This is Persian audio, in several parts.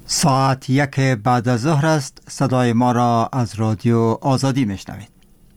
ساعت 1 بعد از ظهر است. صدای ما را از رادیو آزادی میشنوید.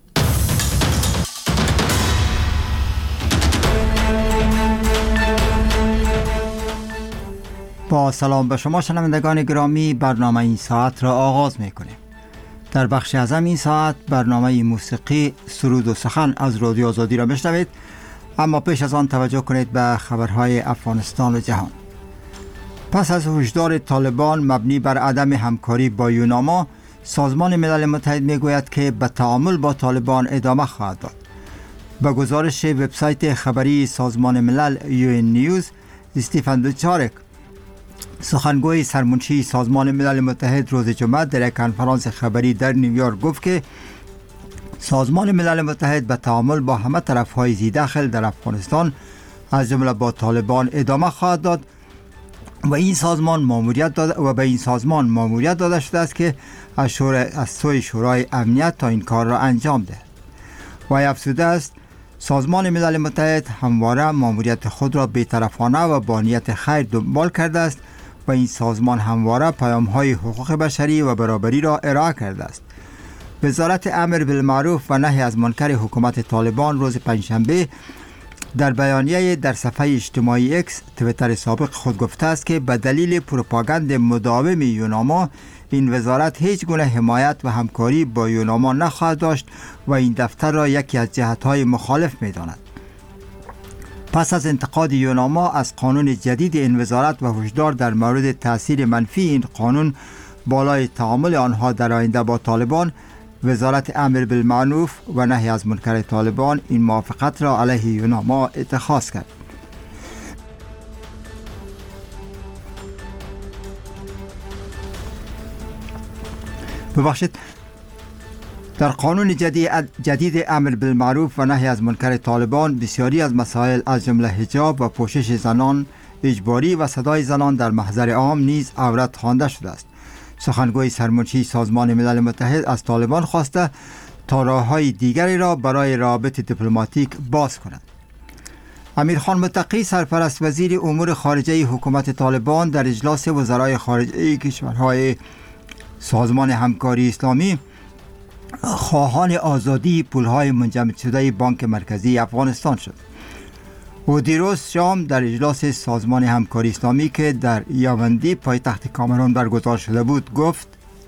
با سلام به شما شنوندگان گرامی، برنامه این ساعت را آغاز میکنیم. در بخش اعظم این ساعت برنامه موسیقی سرود و سخن از رادیو آزادی را میشنوید، اما پیش از آن توجه کنید به خبرهای افغانستان و جهان. پس از هشدار طالبان مبنی بر عدم همکاری با یوناما، سازمان ملل متحد میگوید که به تعامل با طالبان ادامه خواهد داد. به گزارش وبسایت خبری سازمان ملل UN نیوز، استیفن دوچارک، سخنگوی سرمنشی سازمان ملل متحد، روز جمعه در یک کنفرانس خبری در نیویورک گفت که سازمان ملل متحد به تعامل با همه طرف‌های ذی‌دخل در افغانستان از جمله با طالبان ادامه خواهد داد و این سازمان ماموریت داده شده است که از سوی شورای امنیت تا این کار را انجام دهد. و افزوده است سازمان ملل متحد همواره ماموریت خود را بی‌طرفانه و با نیت خیر دنبال کرده است و این سازمان همواره پیام‌های حقوق بشری و برابری را ارائه کرده است. وزارت امر بالمعروف و نهی از منکر حکومت طالبان روز پنجشنبه در بیانیه در صفحه اجتماعی اکس توییتر سابق خود گفته است که به دلیل پروپاگاند مداوم یوناما این وزارت هیچ گونه حمایت و همکاری با یوناما نخواهد داشت و این دفتر را یکی از جهت‌های مخالف می‌داند. پس از انتقاد یوناما از قانون جدید این وزارت و هشدار در مورد تأثیر منفی این قانون بالای تعامل آنها در آینده با طالبان، وزارت امر بالمعروف و نهی از منکر طالبان این موافقت را علیه یوناما اتخاذ کرد. در قانون جدید امر بالمعروف و نهی از منکر طالبان بسیاری از مسائل از جمله حجاب و پوشش زنان اجباری و صدای زنان در محضر عام نیز عورت خوانده شده است. سخنگوی سرمنشی سازمان ملل متحد از طالبان خواسته تا راه‌های دیگری را برای روابط دیپلماتیک باز کنند. امیرخان متقی، سرپرست وزیر امور خارجه حکومت طالبان، در اجلاس وزرای خارجه کشورهای سازمان همکاری اسلامی خواهان آزادی پولهای منجمد شده بانک مرکزی افغانستان شد. او دیروز شام در اجلاس سازمان همکاری اسلامی که در یاوندی پایتخت کامرون برگزار شده بود گفت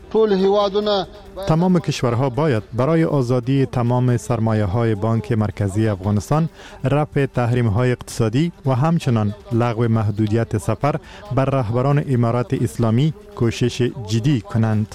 تمام کشورها باید برای آزادی تمام سرمایه‌های بانک مرکزی افغانستان، رفع تحریم‌های اقتصادی و همچنان لغو محدودیت سفر بر رهبران امارات اسلامی کوشش جدی کنند.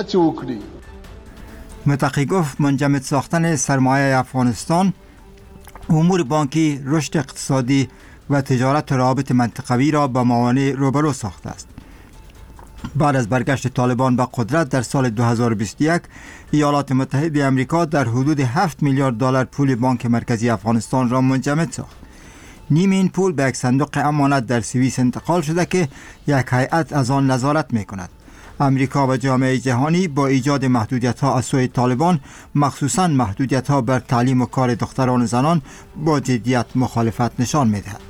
متقی گفت منجمد ساختن سرمایه افغانستان، امور بانکی، رشد اقتصادی و تجارت و روابط منطقوی را با موانع روبرو ساخته است. بعد از برگشت طالبان به قدرت در سال 2021 ایالات متحده آمریکا در حدود 7 میلیارد دلار پول بانک مرکزی افغانستان را منجمد ساخت. نیم این پول به یک صندوق امانت در سوئیس انتقال شده که یک هیئت از آن نظارت می‌کند. امریکا و جامعه جهانی با ایجاد محدودیت‌ها از سوی طالبان، مخصوصاً محدودیت‌ها بر تعلیم و کار دختران و زنان، با جدیت مخالفت نشان می‌دهد.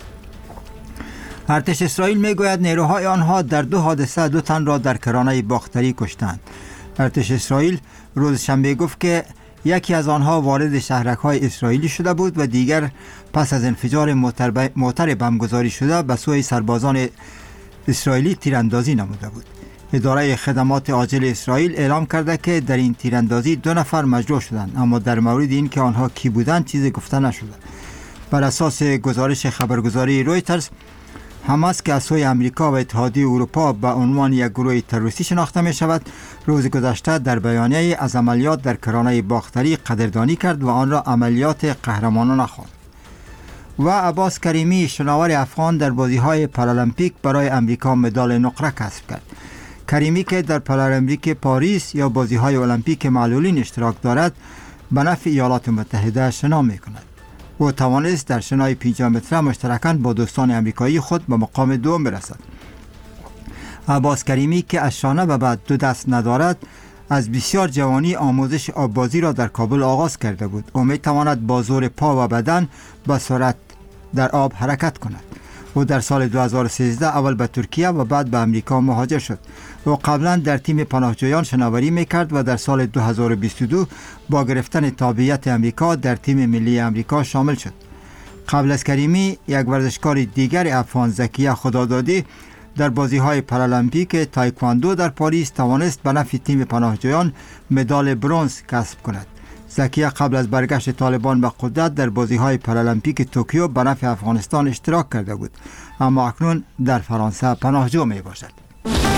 ارتش اسرائیل میگوید نیروهای آنها در 2 حادثه 2 تن را در کرانه باختری کشتند. ارتش اسرائیل روز شنبه گفت که یکی از آنها وارد شهرک‌های اسرائیلی شده بود و دیگر پس از انفجار موتر بمبگذاری شده به سوی سربازان اسرائیلی تیراندازی نموده بود. اداره خدمات عاجل اسرائیل اعلام کرده که در این تیراندازی 2 نفر مجروح شدند، اما در مورد این که آنها کی بودند چیزی گفته نشده. بر اساس گزارش خبرگزاری رویترز، حماس که از سوی امریکا و اتحادیه اروپا به عنوان یک گروه تروریستی شناخته می شود، روز گذشته در بیانیه از عملیات در کرانه باختری قدردانی کرد و آن را عملیات قهرمانانه خواند. و عباس کریمی، شناور افغان، در بازی‌های پارالمپیک برای امریکا مدال نقره کسب کرد. کریمی که در پارالمپیک پاریس یا بازی‌های المپیک معلولین اشتراک دارد، به نفع ایالات متحده شنا می‌کند. او توانست در شنای 50 متره مشترکاً با دوستان امریکایی خود به مقام دوم برسد. عباس کریمی که از شانه به بعد 2 دست ندارد، از بسیار جوانی آموزش آببازی را در کابل آغاز کرده بود. او می‌تواند با زور پا و بدن با سرعت در آب حرکت کند. او در سال 2013 اول به ترکیه و بعد به امریکا مهاجر شد. او قبلا در تیم پناهجویان شناوری میکرد و در سال 2022 با گرفتن تابعیت امریکا در تیم ملی امریکا شامل شد. قبل از کریمی، یک ورزشکار دیگر افغان زکیه خدادادی در بازی‌های پارالمپیک تایکواندو در پاریس توانست به نفع تیم پناهجویان مدال برنز کسب کند. زکیه قبل از برگشت طالبان به قدرت در بازی‌های پارالمپیک توکیو به نفع افغانستان اشتراک کرده بود، اما اکنون در فرانسه پناهجو میباشد.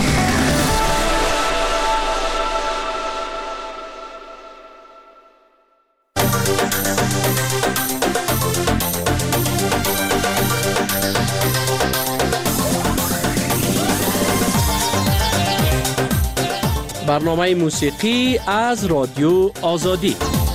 برنامه موسیقی از رادیو آزادی.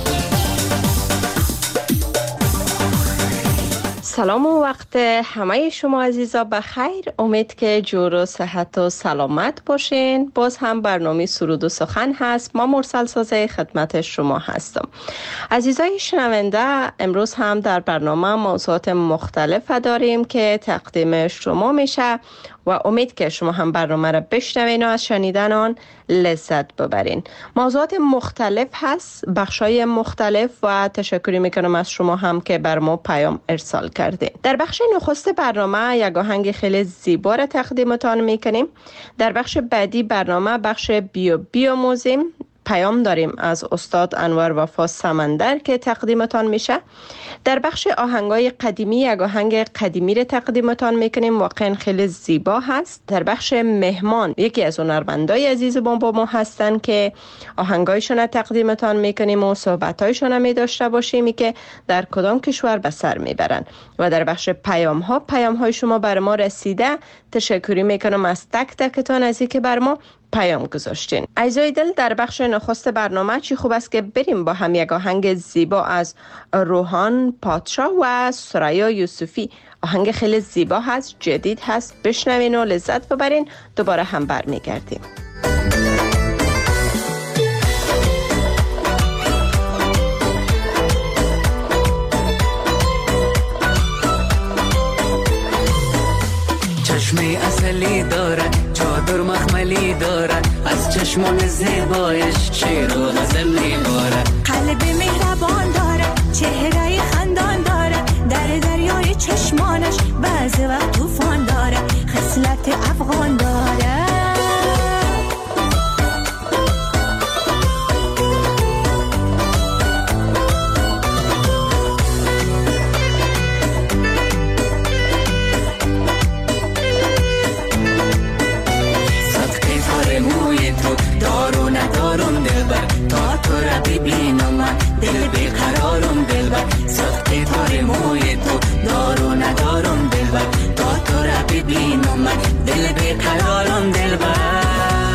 سلام و وقت همه شما عزیزا بخیر. امید که جور و صحت و سلامت باشین. باز هم برنامه سرود و سخن هست. ما مرسل سازه خدمت شما هستم. عزیزای شنونده، امروز هم در برنامه موضوعات مختلف داریم که تقدیم شما میشه و امید که شما هم برنامه را بشنوین و از شنیدن آن لذت ببرین. موضوعات مختلف هست، بخشای مختلف، و تشکری میکنم از شما هم که بر ما پیام ارسال کردین. در بخش نخست برنامه یک آهنگ خیلی زیبا را تقدیمتان میکنیم. در بخش بعدی برنامه بخش بیاموزیم. پیام داریم از استاد انور وفا سمندر که تقدیمتان میشه. در بخش آهنگای قدیمی یک آهنگ قدیمی رو تقدیمتان میکنیم، واقعا خیلی زیبا هست. در بخش مهمان یکی از هنرمندای عزیز با ما هستن که آهنگایشون رو تقدیمتان میکنیم و صحبتایشون می داشته باشیم که در کدام کشور به سر میبرن. و در بخش پیام های شما بر ما رسیده. تشکری میکنم از تک تکتان از اینکه بر ما پیام گذاشتین. عزیزای دل، در بخش نخست برنامه چی خوب است که بریم با هم یک آهنگ زیبا از روحان پادشاه و سریا یوسفی. آهنگ خیلی زیبا هست، جدید هست، بشنوین و لذت ببرین. دوباره هم برمیگردیم. چشمی اصلی داره، چادر مخملی داره، از چشمان زیبایش شعر و غزل میباره. قلب مهربان داره، چهره خندان داره، در دریای چشمانش بعضی وقت طوفان داره، خصلت افغان داره. دارو ندارم دلبر، تا تو را ببینم من دل بیقرارم دلبر. سختی تار موی تو، دارو ندارم دلبر، تا تو را ببینم من دل بیقرارم دلبر.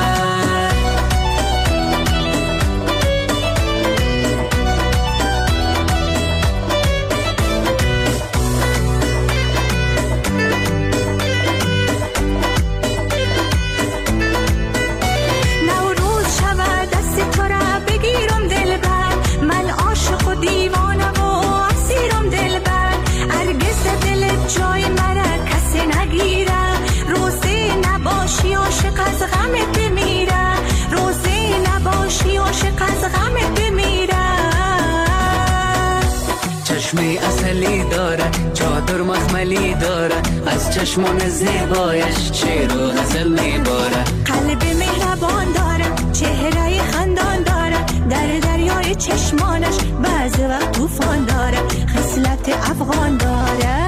چشمی اصلی داره، چادر مخملی داره، از چشمان زیبایش شعر و غزل میباره. قلب مهربان داره، چهره خندان داره، در دریای چشمانش بعضی وقت طوفان داره، خصلت افغان داره.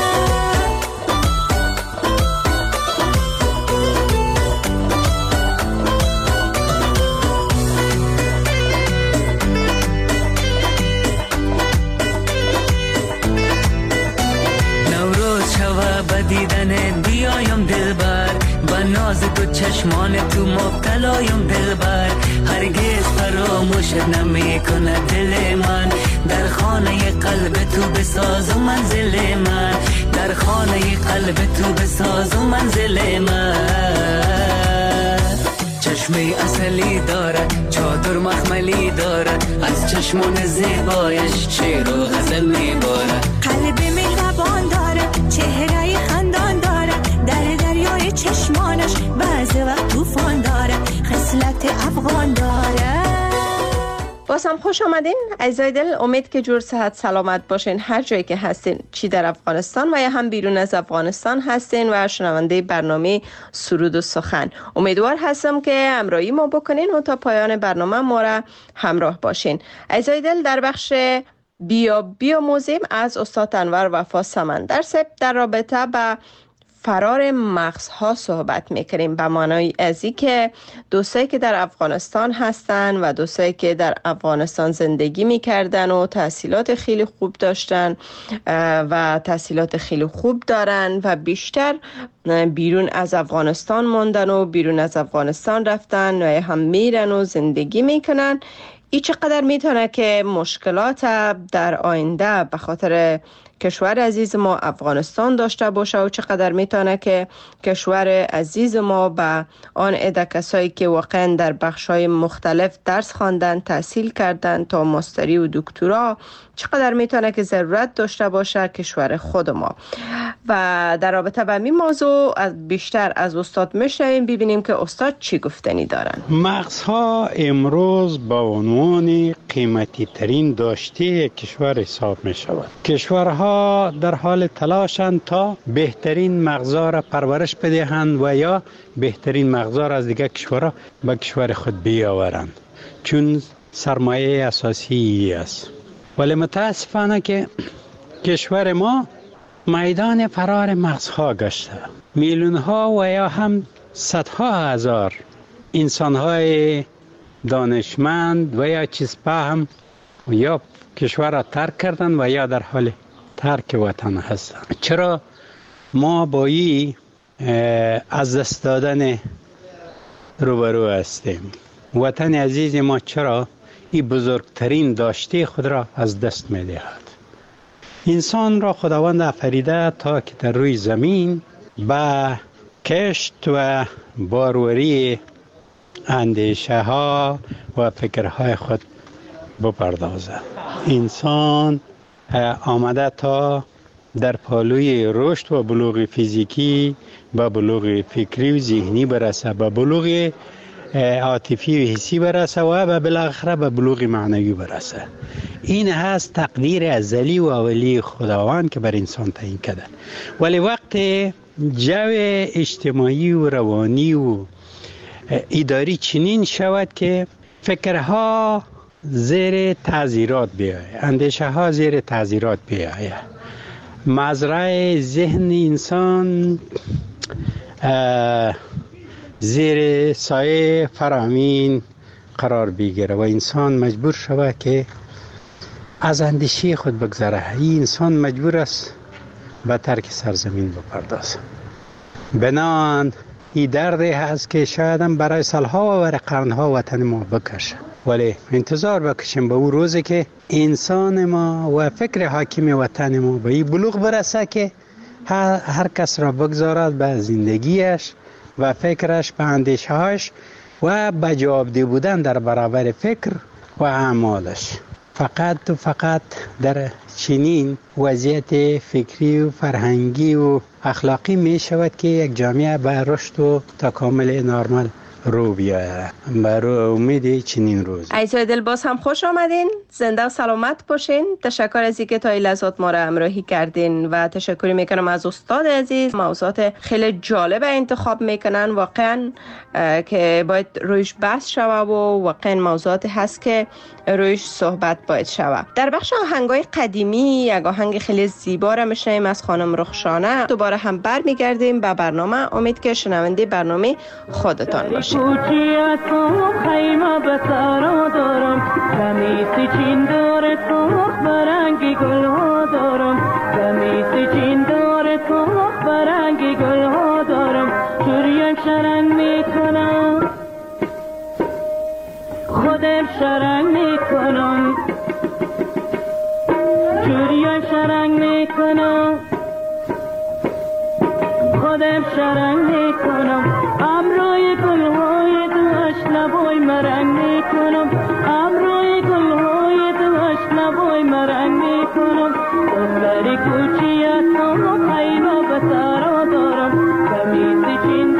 دیدن بیایم دلبر، با ناز تو چشمان تو مبتلایم دلبر. هرگز فراموش نمیکنه دل من، در خانه قلب تو بساز و منزل من، در خانه قلب تو بساز و منزل من. چشمی اصلی داره، چادر مخملی داره، از چشمان زیبایش شعر و غزل میباره. قلب مهربان داره، چهره خندان چشمانش بعضی وقت طوفان داره خصلت افغان داره. باز هم خوش آمدین عزیزای دل، امید که جور صحت سلامت باشین هر جایی که هستین، چی در افغانستان و یا هم بیرون از افغانستان هستین و شنونده برنامه سرود و سخن. امیدوار هستم که همراهی ما بکنین و تا پایان برنامه ما را همراه باشین. عزیزای دل، در بخش بیاموزیم از استاد انور وفا سمندر صاحب در رابطه با فرار مغزها صحبت میکنیم، به معنای از این که دوستایی که در افغانستان هستن و دوستایی که در افغانستان زندگی میکردن و تحصیلات خیلی خوب داشتن و تحصیلات خیلی خوب دارن و بیشتر بیرون از افغانستان موندن و بیرون از افغانستان رفتن و هم میرن و زندگی میکنن، این چقدر میتونه که مشکلات در آینده به خاطر کشور عزیز ما افغانستان داشته باشه و چقدر میتونه که کشور عزیز ما به آن عده کسایی که واقعا در بخش‌های مختلف درس خواندن، تحصیل کردن تا ماستری و دکترا، چقدر میتونه که ضرورت داشته باشه کشور خود ما. و در رابطه با این موضوع بیشتر از استاد میشنویم، ببینیم که استاد چی گفتنی دارن. مغزها امروز با عنوان قیمتی ترین داشته کشور حساب می شود. کشورها در حال تلاشند تا بهترین مغزها را پرورش بدهند و یا بهترین مغزها را از دیگر کشورها به کشور خود بیاورند، چون سرمایه اساسی است. ولی متاسفانه که کشور ما میدان فرار مغزها گشته. میلیون ها و یا هم صدها هزار انسان های دانشمند و یا چیزفهم یا کشور را ترک کردن و یا در حال ترک وطن هستند. چرا ما با این از دست دادن روبرو هستیم؟ وطن عزیز ما چرا این بزرگترین داشته خود را از دست می دهد؟ انسان را خداوند آفریده تا که در روی زمین با کشت و باروری اندیشه ها و فکرهای خود بپردازه. انسان آمده تا در پالوی رشد و بلوغ فیزیکی به بلوغ فکری و ذهنی برسه، به بلوغ عاطفی و حسی برسه و بالاخره به بلوغ معنوی برسه. این هست تقدیر ازلی و اولی خداوند که بر انسان تعیین کرده. ولی وقت جو اجتماعی و روانی و اداری چنین شود که فکرها زیر تعذیرات بیاید، اندیشه ها زیر تعذیرات بیاید، مزرعه ذهن انسان زیر سایه فرامین قرار بگیره و انسان مجبور شود که از اندیشه خود بگذره. این انسان مجبور است به ترک سرزمین بپردازه. بنان این دردی هست که شاید هم برای سالها و قرنها وطن ما بکشه، ولی انتظار بکشیم به اون روزی که انسان ما و فکر حاکم وطن ما به این بلوغ برسه که هر کس را بگذارد به زندگیش و فکرش، به اندیشه‌هاش و به جوابده بودن در برابر فکر و اعمالش. فقط در چنین وضعیت فکری و فرهنگی و اخلاقی می شود که یک جامعه به رشد و تکامل نرمال رو بیاید. برای امید چنین روز. عزیزای دل، باز هم خوش آمدین، زنده و سلامت باشین. تشکر از اینکه تا این لحظات ما را همراهی کردین و تشکر میکنم از استاد عزیز. موضوعات خیلی جالب انتخاب میکنن واقعا که باید رویش بحث شوه و واقعا موضوعات هست که رویش صحبت باید شوه. در بخش آهنگای قدیمی یک آهنگ خیلی زیبا را میشنویم از خانم رخشانه. دوباره هم برمیگردیم به برنامه. امید که شنونده برنامه خودتان باشید. کوچی از خیمه به سرا دارم، قمیص چین داره سرخ برنگی گل ها دارم، قمیص چین داره سرخ برنگی گل ها دارم، چوریم شرنگ میکنم خودم شرنگ میکنم، چوریم شرنگ میکنم خودم شرنگ میکنم، امروی گلهای دوش لبای مرنگ میکنم، امروی گلهای دوش لبای مرنگ میکنم، دختری کوچی از خیمه به سرا دارم، قمیص چین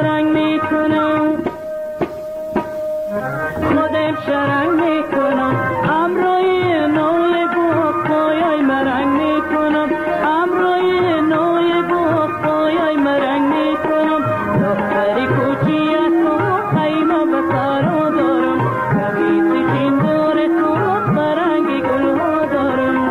شرنگ میکنم خودم شرنگ میکنم امروی نوی بوقای مرنگ میکنم امروی نوی بوقای مرنگ میکنم دختری کوچی از تو خیمه به سارا دارم کمیس چین دور تو برنگی گل ها دارم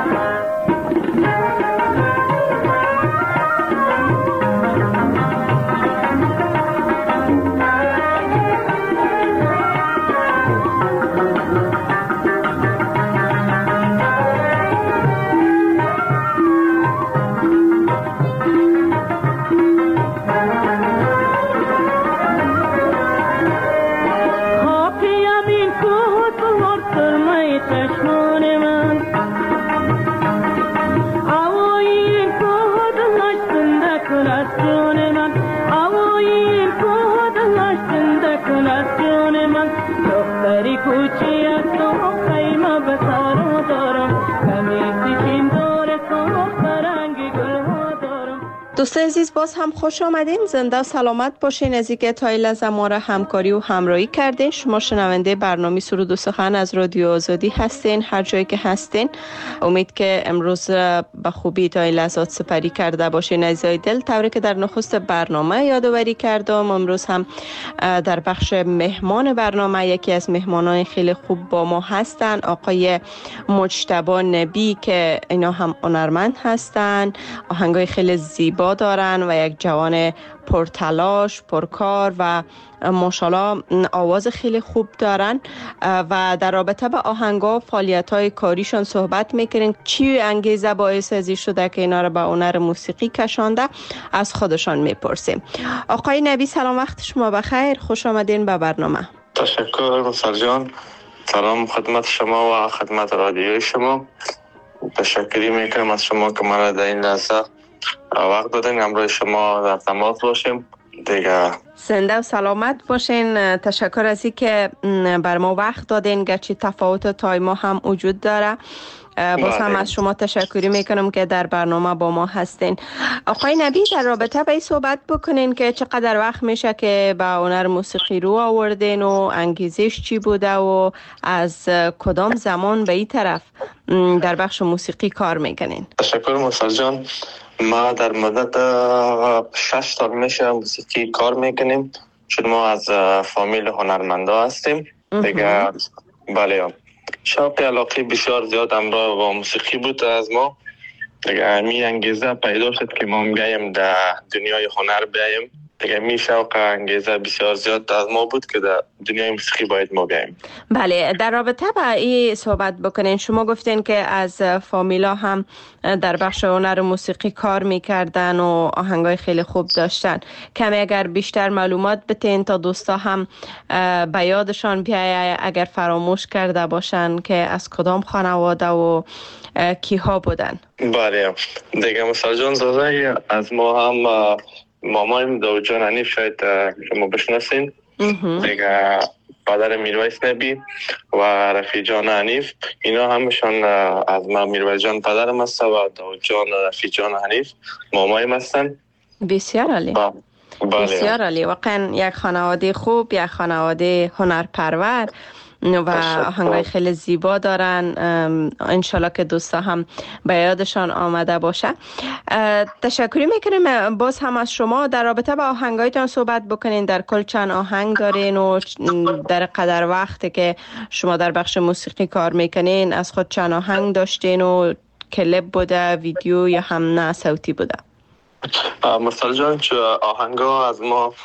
دوستان عزیز باز هم خوش آمدین. زنده و سلامت باشین. از اینکه تا این لحظه ما را همکاری و همراهی کردین. شما شنونده برنامه سرود و سخن از رادیو آزادی هستین هر جایی که هستین. امید که امروز به خوبی تا این لحظات سپری کرده باشین عزیزای دل. طوری که در نخست برنامه یادآوری کردم امروز هم در بخش مهمان برنامه یکی از مهمانان خیلی خوب با ما هستن آقای مجتبی نبی که اینا هم هنرمند هستن، آهنگای خیلی زیبا دارن و یک جوان پرتلاش پرکار و ماشاءالله آواز خیلی خوب دارن و در رابطه با آهنگا و فعالیت‌های کاریشون صحبت میکنیم. چی انگیزه باعث ازی شده که اینا رو به هنر موسیقی کشانده از خودشان میپرسیم. آقای نبی سلام، وقت شما بخیر، خوش آمدین به برنامه. تشکر مسار جان، سلام خدمت شما و خدمت رادیوی شما. تشکری میکنم از شما که ما را در این لحظه وقت دادین همراه شما در تماس باشیم دیگه. زنده و سلامت باشین. تشکر از اینکه بر ما وقت دادین گرچه تفاوت تایم هم وجود داره. باز هم از شما تشکری میکنم که در برنامه با ما هستین. آقای نبی در رابطه به این صحبت بکنین که چقدر وقت میشه که به هنر موسیقی رو آوردین و انگیزش چی بوده و از کدام زمان به این طرف در بخش موسیقی کار میکنین؟ تشکر مسار جان. ما در مدت 6 سال میشه موسیقی کار میکنیم چون ما از فامیل هنرمندا هستیم دیگه. بله شوق علاقه بسیار زیاد همراه با موسیقی بود از ما دیگه. همین انگیزه پیدا شد که ما میگیم در دنیای هنر بیاییم دیگه. می شوق انگیزه بسیار زیاد از ما بود که در دنیای موسیقی باید ما بیاییم. بله در رابطه با این صحبت بکنین. شما گفتین که از فامیلا هم در بخش هنر موسیقی کار میکردن و آهنگای خیلی خوب داشتن. کمی اگر بیشتر معلومات بتین تا دوستا هم به یادشان بیایه اگر فراموش کرده باشن که از کدام خانواده و کیها بودن. بله دیگه مسار جان زاده از ما هم مامایم داود جان حنیف شاید شما بشناسین دیگه، پدر میرویس نبی و رفیع جان حنیف اینا همشان از ما میرویس جان پدرم هست و داود جان رفیع جان حنیف مامایم هستن. بسیار عالی. بسیار عالی. واقعا یک خانواده خوب، یک خانواده هنرپرور و آهنگای خیلی زیبا دارن. انشالله که دوستا هم به یادشان آمده باشه. تشکری میکنیم باز هم از شما. در رابطه با آهنگایتان صحبت بکنین. در کل چند آهنگ دارین و در قدر وقتی که شما در بخش موسیقی کار میکنین از خود چند آهنگ داشتین و کلیپ بوده، ویدیو یا هم نه صوتی بوده؟ مسار جان آهنگا از ما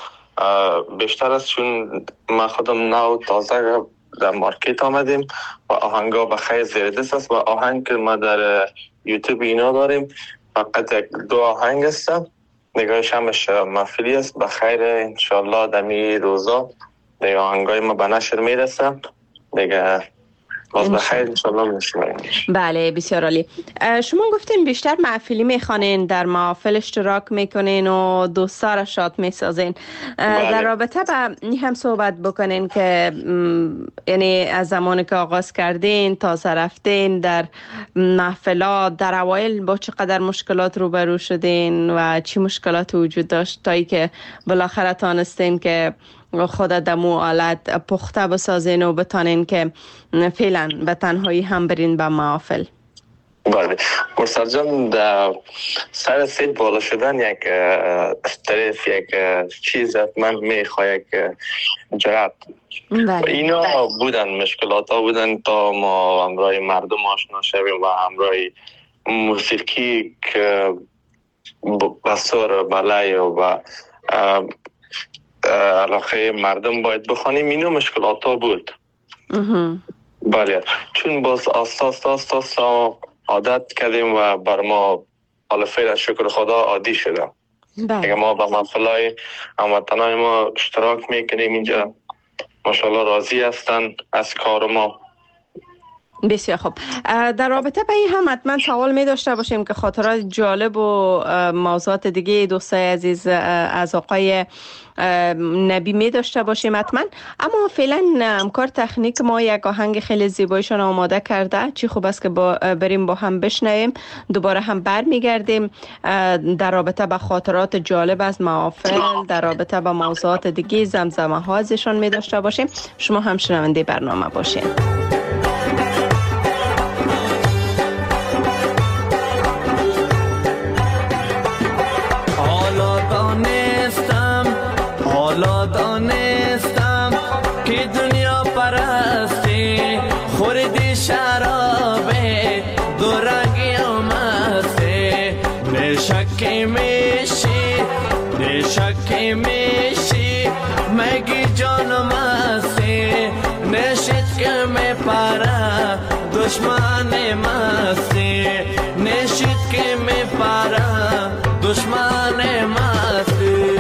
بیشتر است چون ما خودم نو تازه در مارکت آمدیم و آهنگا بخیر زیردست است و آهنگ که ما در یوتیوب اینا داریم فقط 2 آهنگ است نگاهش همش محفلی است. بخیر انشالله دمی روزا دیگه آهنگای ما به نشر میرسه دیگه. باز بخیر انشالله میشنویم. بله بسیار عالی. شما گفتین بیشتر محفلی میخوانین، در محافل اشتراک میکنین و دوستا را شاد میسازین. در رابطه با این هم صحبت بکنین که یعنی از زمانی که آغاز کردین تازه رفتین در محفلات، در اوایل با چقدر مشکلات روبرو شدین و چی مشکلات وجود داشت تا ای که بالاخره تانستین که خود دمو آلت پخته بسازین و بتانین که فعلا به تنهایی هم برین به محافل؟ بله مرسل جان، در سر سید بالا شدن یک استرس، یک چیز من میخواه، یک جرات اینا بودن، مشکلات ها بودن تا ما همراه مردم آشنا شویم و همراه موسیقی که بسور بلای و علاقه مردم باید بخوانیم. اینو مشکلات ها بود. بله چون باز آستاس عادت کردیم و بر ما حالا فعلا شکر خدا عادی شده. اگه ما با محفلای هموطنای ما اشتراک میکنیم اینجا ماشاءالله راضی هستن از کار ما. بسیار خوب. در رابطه با این هم حتما سوال می داشته باشیم که خاطرات جالب و موضوعات دیگه دوستای عزیز از آقای نبی می داشته باشیم حتما، اما فعلا همکار تکنیک ما یک آهنگ خیلی زیبایشان آماده کرده. چی خوب است که بریم با هم بشنویم، دوباره هم بر می گردیم در رابطه با خاطرات جالب از محافل، در رابطه با موضوعات دیگه زمزمه ها ازشان می داشته باشیم. شما هم شنونده برنامه باشین. حالا دانستم که دنیا پرستی خوردی شرابه دو رنگی آمسته، نشکی میشی مگی جانم مستی، نشید که میپره دشمن مستی، نشید که میپره دشمن مستی.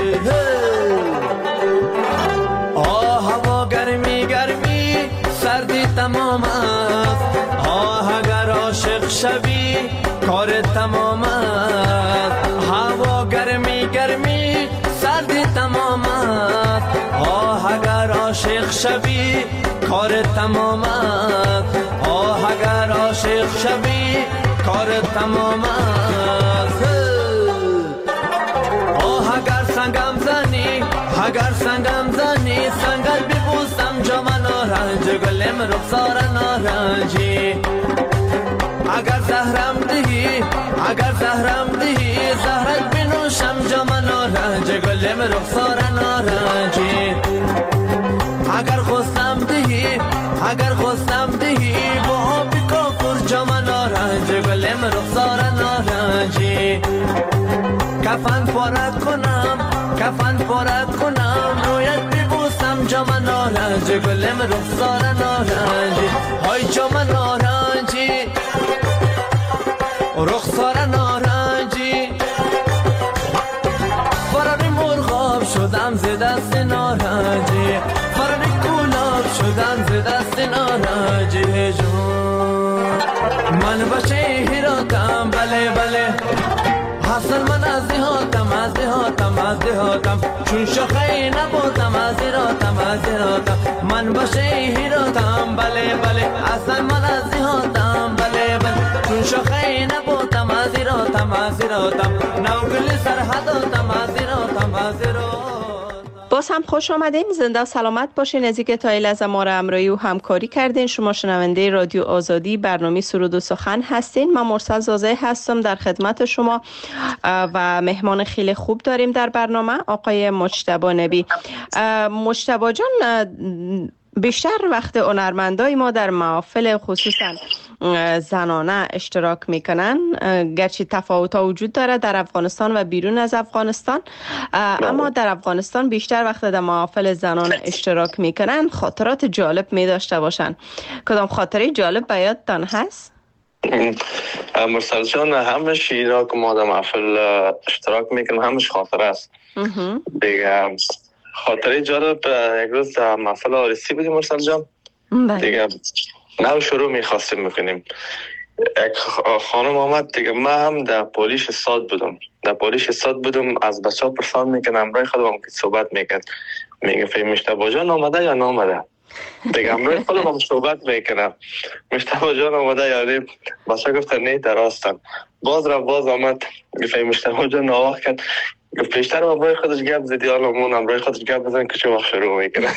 سردی تمام است، اگر عاشق شوی کار تمام است. هوا گرمی سردی تمام است، اگر عاشق شوی کار تمام است. اگر عاشق شوی کار تمام است. اگر سنگم زنی سنگل ببوسم جامن آرنج گلم رخسار نارنجی. اگر زهرم دهی زهرت بنوشم جامن آرنج گلم رخسار نارنجی. اگر خواستم دهی با آبی کافور جامن آرنج گلم رخسار نارنجی. کفن پارت کنم رویت ببوسم جام نارنج گلم رخسار نارنجی. های جام نارنجی رخسار نارنجی، فراری مرغاب شدم ز دست نارنجی، فراری گلاب شدم ز دست نارنجی. جون من بچه هیراتم، بله حسن من از دیهاتم چون شاخه نبودم از دیراتم من باشه هیراتم، بله حسن من از دیهاتم، بله چون شاخه نبودم از دیراتم نوگل سرحداتم از دیراتم. باز هم خوش آمدین، زنده سلامت باشین. از اینکه تا این لحظه ما را همراهی و همکاری کردین. شما شنونده رادیو آزادی برنامه سرود و سخن هستین. من مرسل زازه هستم در خدمت شما و مهمان خیلی خوب داریم در برنامه، آقای مجتبی نبی. مجتبی جان، بیشتر وقت هنرمندای ما در محافل خصوصا زنانه اشتراک میکنن، گرچه تفاوت ها وجود داره در افغانستان و بیرون از افغانستان، اما در افغانستان بیشتر وقت در محافل زنانه اشتراک میکنن خاطرات جالب میداشته باشن. کدام خاطره جالب به یادتان هست؟ مرسل جان، همش اینا که ما در محفل اشتراک میکنم همش خاطره است دیگه. خاطره جالب، یک روز در محفل آرسی بودیم مرسل جان دیگه. نو شروع میخواستیم میکنیم. یک خانم آمد دیگه، من هم در پولیس استاد بودم. از بچه ها پرسان میکنم امرای خودم که صحبت میکن، میگه فهم مشتبه جان آمده یا نامده. دیگه امرای خودم هم صحبت میکنم، مشتبه جان آمده یا نیم. بچه گفت نه دراستن. باز آمد فهم مشتبه جان نواق کرد، گفت پیشتر امرای خودش گپ زدی، حالا مون امرای خودش گپ بزن که چه وقت شروع میکنه.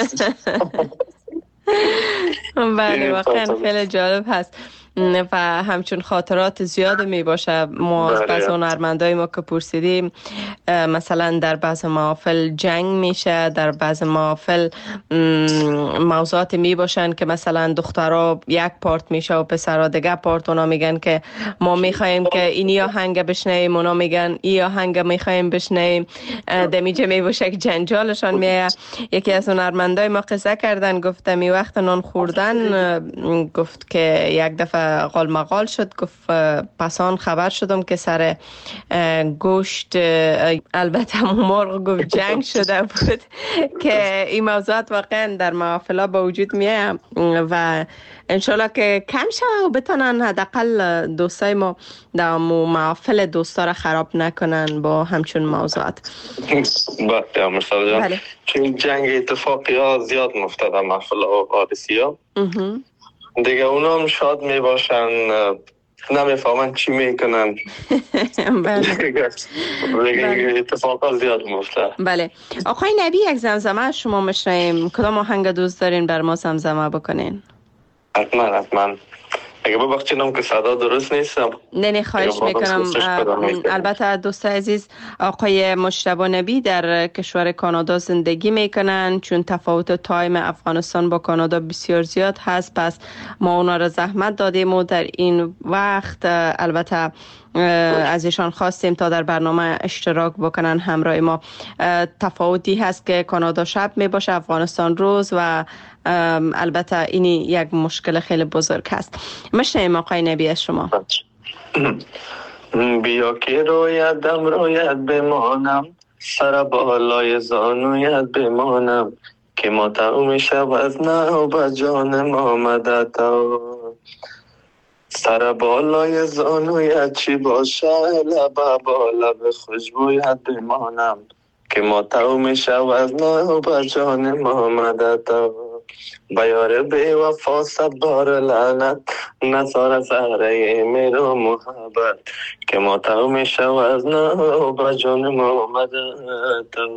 بله واقعا خیلی جالب هست و همچون خاطرات زیاد می باشه. ما از بعض هنرمندای ما که پرسیدیم مثلا در بعض محافل جنگ میشه، در بعض محافل موضوعات می باشن که مثلا دخترها یک پارت میشه و پسرها دیگه پارت. اونا میگن که ما میخوایم که اینی آهنگ بشنویم، اونا میگن ای آهنگ میخوایم بشنویم. دمیجه می باشه که جنجالشان میه. یکی از هنرمندای ما قصه کردن، گفتم می وقت نان خوردن گفت که یک دفعه قال مقال شد، گفت پسان خبر شدم که سر گوشت البته مرغ گفت جنگ شده بود که این موضوعات واقعا در محافل با وجود میه و انشالله که کم شد و بتانن حداقل دوستای ما در محافل دوستا را خراب نکنن با همچون موضوعات. بله مرسل جان، چون جنگ اتفاقی ها زیاد مفتد در محافل و عادسی ها دیگه، اونا هم شاد می باشن، نمیفهمن چی میکنن. بله اتفاقا زیاد مفتد. بله آقای نبی، یک زمزمه شما مشنیم، کدام آهنگ دوست دارین بر ما زمزمه بکنین؟ حتما اگه ببخشینم که صدا درست نیستم. نه خواهش میکنم. البته دوست عزیز آقای مجتبی نبی در کشور کانادا زندگی میکنن، چون تفاوت تایم افغانستان با کانادا بسیار زیاد هست، پس ما اونا را زحمت دادیم و در این وقت البته از ایشان خواستیم تا در برنامه اشتراک بکنن همراه ما. تفاوتی هست که کانادا شب می باشه، افغانستان روز و البته اینی یک مشکل خیلی بزرگ هست. مشنیم آقای نبی از شما. بیا که رویت بمانم، سر بالای زانویت بمانم، که مطعم شب از نوبت جانم آمده تا. سر بالای زانویت چی باشه، لب با لب خوشبویت بمانم، که مطعم شب از نوبت جانم آمده تا. بیار بی وفا صبار لعنت، نصار سهره میرو محبت، که مطعم شب از نوبت جانم آمده تا.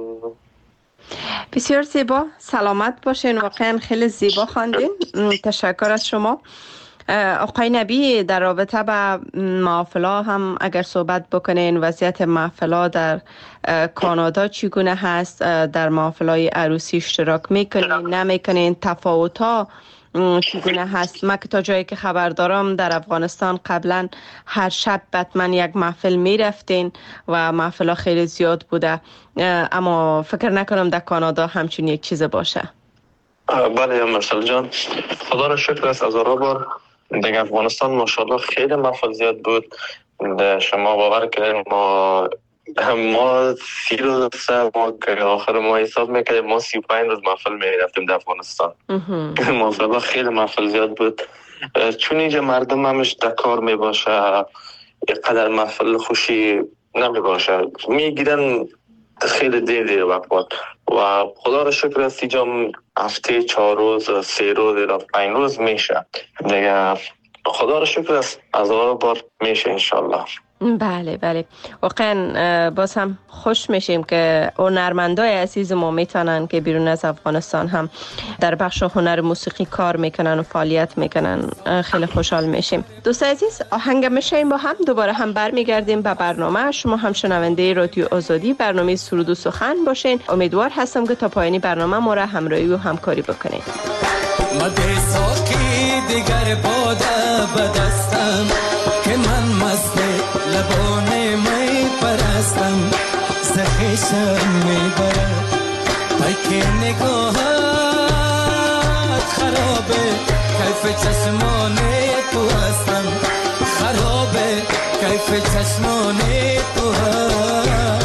بسیار زیبا، سلامت باشین، واقعا خیلی زیبا خواندین. تشکر از شما. آقای نبی، در رابطه با محافلا هم اگر صحبت بکنین، وضعیت محافلا در کانادا چگونه هست؟ در محافلای عروسی اشتراک میکنین نمیکنین؟ تفاوت ها چگونه هست؟ من که تا جایی که خبر دارم در افغانستان قبلا هر شب حتما یک محفل میرفتین و محفلا خیلی زیاد بوده، اما فکر نکنم در کانادا همچون یک چیز باشه. بله مرسل جان، خدا را شکر است از بار دیگه افغانستان ماشاءالله خیلی محفل زیاد بود. شما باور کنید ما 30 روز ما که آخر ما حساب میکردیم ما 35 روز محفل میرفتیم در افغانستان. ماشاءالله خیلی محفل زیاد بود، چون اینجا مردم همش در کار میباشه، اینقدر محفل خوشی نمیباشه، میگیرن خیلی دیر وقت و خدا را شکر است اینجا هفته 4 روز 3 روز یا 5 روز میشه دیگه. خدا را شکر است از بار میشه انشالله. بله بله، واقعا باز هم خوش میشیم که هنرمندای عزیز ما میتونن که بیرون از افغانستان هم در بخش هنر موسیقی کار میکنن و فعالیت میکنن. خیلی خوشحال میشیم. دوست عزیز، آهنگ میشیم با هم دوباره هم برمیگردیم به برنامه. شما هم شنونده رادیو آزادی برنامه سرود و سخن باشین. امیدوار هستم که تا پایانی برنامه ما را همراهی و همکاری بکنید. مده ساکی دیگر باده بدستم که من مست لبانه می پرستم، زخیشم می برد که نگاهت خرابه، کیف چشمانه تو هستم خرابه، کیف چشمانه تو هستم.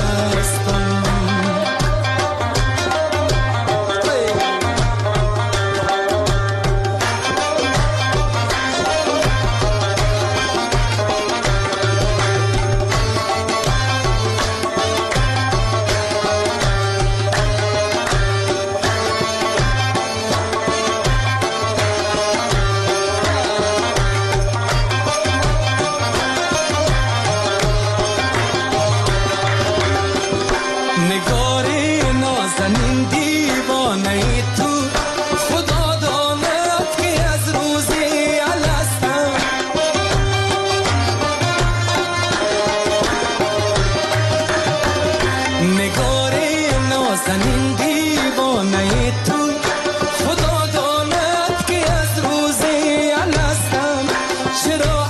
تو خدا داند که از روزی الستم چرا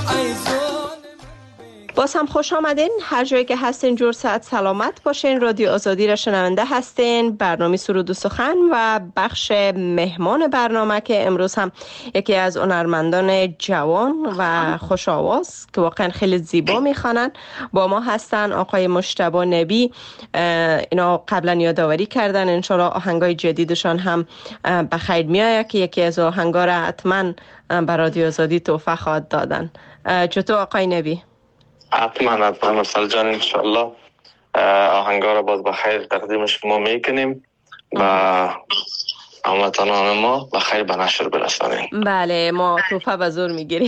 باز هم خوش آمدین. هر جایی که هستین جور صحت سلامت باشین. رادیو آزادی را شنونده هستین. برنامه سرود و سخن و بخش مهمان برنامه که امروز هم یکی از هنرمندان جوان و خوش آواز که واقعا خیلی زیبا میخوانن با ما هستن، آقای مجتبی نبی. اینا قبلا یادآوری کردن، انشالله آهنگای جدیدشان هم به خیر میآید که یکی از آهنگا را حتما به رادیو آزادی تحفه خواهد دادن. چطور آقای نبی؟ حتما مثل جان انشالله آهنگا را باز بخیر تقدیم شما میکنیم و هموطنان ما بخیر به نشر برسانیم. بله، ما توفه به زور میگیریم.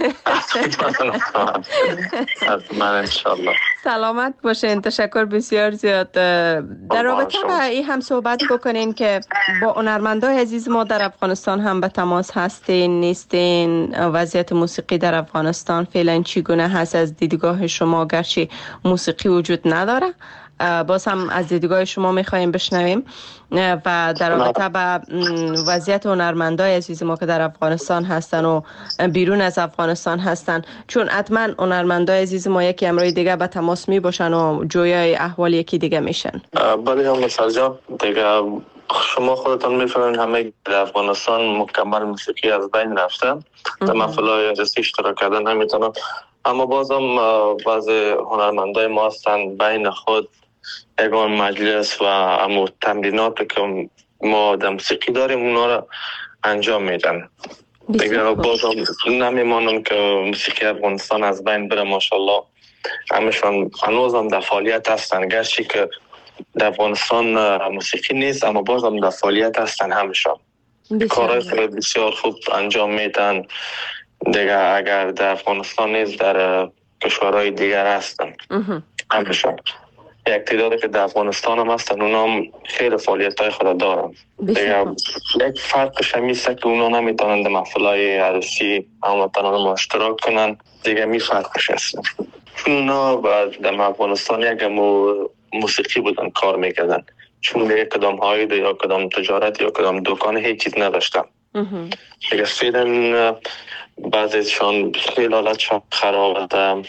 حتما انشالله. سلامت باشین. تشکر بسیار زیاد. در رابطه با این هم صحبت بکنین که با هنرمندای عزیز ما در افغانستان هم به تماس هستین نیستین؟ وضعیت موسیقی در افغانستان فعلا چگونه هست از دیدگاه شما؟ گرچه موسیقی وجود نداره، باز هم از دیدگاه شما میخواییم بشنویم و در رابطه با وضعیت هنرمندای عزیز ما که در افغانستان هستن و بیرون از افغانستان هستن، چون حتما هنرمندای عزیز ما یکی امروز دیگه به تماس می باشن و جویای احوال یکی دیگه میشن. بله هم مثل جان دیگه شما خودتان میفهمین همه در افغانستان مکمل موسیقی از بین رفته، در محفل‌های عرسی اشتراک کردن نمیتونن، اما بازم بعضی هنرمندای ما هستن بین خود یگان مجلس و امو تمرینات که ما در موسیقی داریم اونا را انجام میدن. دیگه بازم نمیمانم که موسیقی افغانستان از بین بره. ماشاءالله همشان هنوز هم در فعالیت هستن، گرچه که در افغانستان موسیقی نیست اما بازم در فعالیت هستن همشان. کارهای بسیار خوب انجام میدن. دیگه اگر در افغانستان نیست در کشورهای دیگر هستن همشان. یک تعدادی که در افغانستان هم هستن اونا هم خیلی فعالیت های خود دارن. دیگه یک فرقش همیسته که اونا نمیتونن در محفلهای عروسی هموطنان ما اشتراک کنن، دیگه می فرقش هستن. چون اونا در افغانستان یک موسیقی بودن کار میکردن، چون دیگه کدام هایده یا کدام تجارت یا کدام دکان هیچ چیز نداشتن. دیگه فیلن بعضیشان خیلی حالتشان خرابه.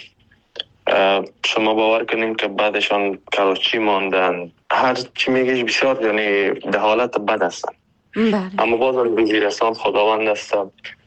شما باور کنیم که بعدشان کراچی ماندن، هر چی میگیش بسیار یعنی در حالت بد هستن. اما بازم وزیرستان خداوند هستن،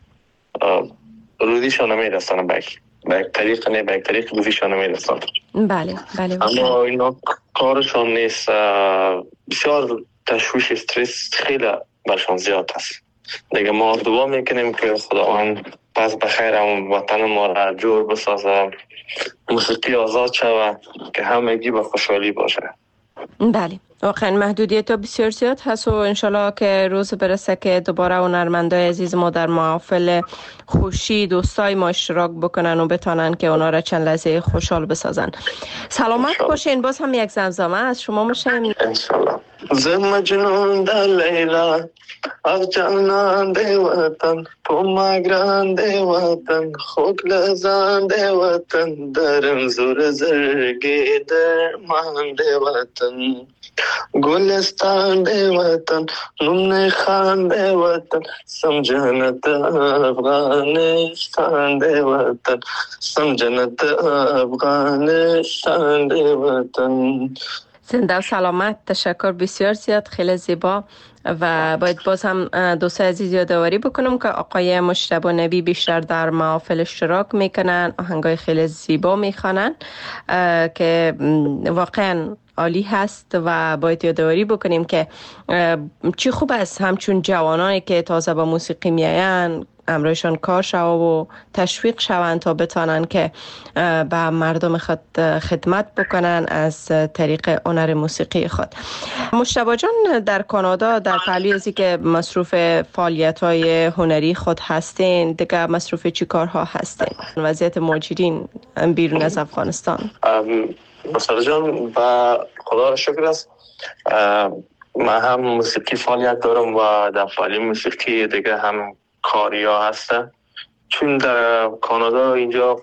روزیشان نمیرسن به یک طریق نه به یک طریق روزیشان نمیرسن. بله. اما اینا کارشان نیست، بسیار تشویش استرس خیلی برشان زیاد هست. دیگه ما دعا میکنیم که خداوند پس بخیر هم وطن ما را جور بسازه، موسیقی آزاد شود که همگی با خوشحالی باشه. بله، واقعا محدودیت ها بسیار زیاد هست و انشالله که روز برسه که دوباره هنرمندای عزیز ما در محافل خوشی دوستای ما اشتراک بکنن و بتانن که اونا را چند لحظه خوشحال بسازن. سلامت باشین. باز هم یک زمزمه از شما میشیم انشالله. زم مجنون در لیلا از جانان دی وطن تو مگران دی وطن خوک لزان دی وطن درم زور زرگی درمان دی وطن گلستان دی وطن نمن خان دی وطن سمجھنت افغانستان دی وطن سمجھنت افغانستان دی وطن. زنده و سلامت. تشکر بسیار زیاد، خیلی زیبا. و باید باز هم دوستای عزیز یادآوری بکنم که آقای مجتبی نبی بیشتر در محافل اشتراک میکنن، آهنگای خیلی زیبا میخوانن که واقعا عالی هست و باید یادآوری بکنیم که چی خوب است همچون جوانانی که تازه با موسیقی میاین امروزشان کار شود و تشویق شوند تا بتانن که به مردم خود خدمت بکنن از طریق هنر موسیقی خود. مجتبی جان در کانادا در پهلوی ازی که مصروف فعالیت‌های هنری خود هستین، دیگه مصروف چی کارها هستین؟ وضعیت مهاجرین بیرون از افغانستان. مجتبی جان با خدا را شکر است. من هم موسیقی فعالیت دارم و در فعالیت موسیقی دیگه هم کاریا هسته، چون در کانادا اینجا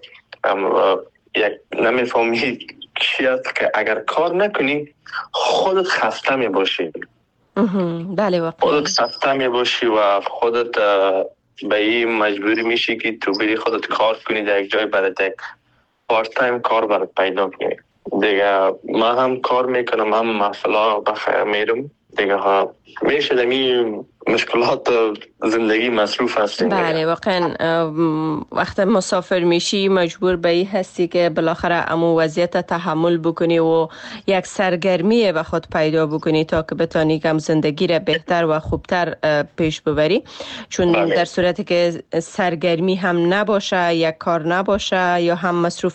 یک نمیفهمی چی است که اگر کار نکنی خودت خسته می باشی. بله واقعا خودت سخته می باشی و خودت به این مجبوری میشی که تو بری خودت کار کنی در یک جای برات یک پارت تایم کار برات پیدا کنی. دیگه من هم کار میکنم، هم محفلا بخیر میرم دیگه ها میشه دمی مشکلات زندگی مصروف هستیم. بله واقعا وقت مسافر میشی مجبور به این هستی که بالاخره امو وضعیت تحمل بکنی و یک سرگرمی به خود پیدا بکنی تا که بتانی کم زندگی را بهتر و خوبتر پیش ببری، چون در صورتی که سرگرمی هم نباشه، یک کار نباشه یا هم مصروف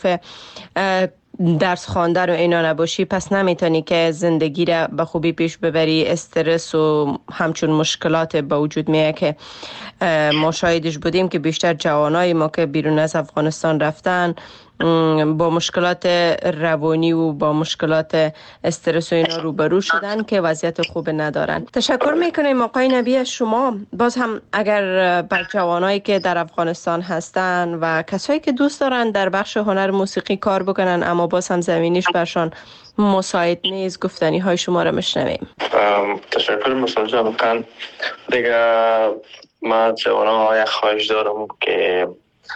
درس خواندن و اینا نباشی، پس نمیتونی که زندگی را به خوبی پیش ببری. استرس و همچون مشکلات به وجود میاد که ما شاهدش بودیم که بیشتر جوانای ما که بیرون از افغانستان رفتن با مشکلات روانی و با مشکلات استرس و اینا روبرو شدن که وضعیت خوب ندارن. تشکر میکنیم آقای نبی از شما. باز هم اگر بر جوانایی که در افغانستان هستن و کسایی که دوست دارن در بخش هنر موسیقی کار بکنن اما باز هم زمینیش برشان مساعد نیست، گفتنی های شما را میشنویم. تشکر مسئول جان. دیگه ما جوانان خواهش دارم که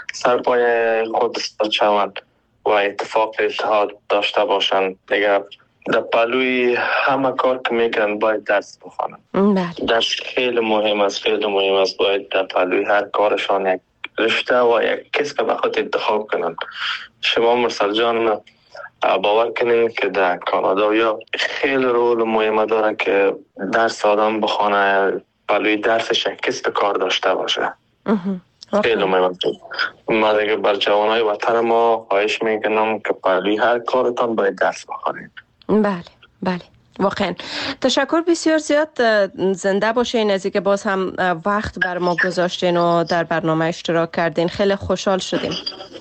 سرپای خود استاد شوند و اتفاق اتحاد داشته باشند. دیگه در پلوی همه کار که میکنن باید درس بخوانند. درس خیلی مهم است، خیلی مهم است. باید در پلوی هر کارشان یک رشته و یک کسب به خود انتخاب کنند. شما مرسل جان باور کنین که در کانادا یا خیلی رول مهم داره که درس آدم بخونه، پلوی درسش یک کسب کار داشته باشه. خیلی مهم. ما دیگه بر جوانای وطن ما خواهش میکنم که پلوی هر کارتان باید درس بخونید. بله واقعا تشکر بسیار زیاد. زنده باشین. از اینکه باز هم وقت بر ما گذاشتین و در برنامه اشتراک کردین خیلی خوشحال شدیم.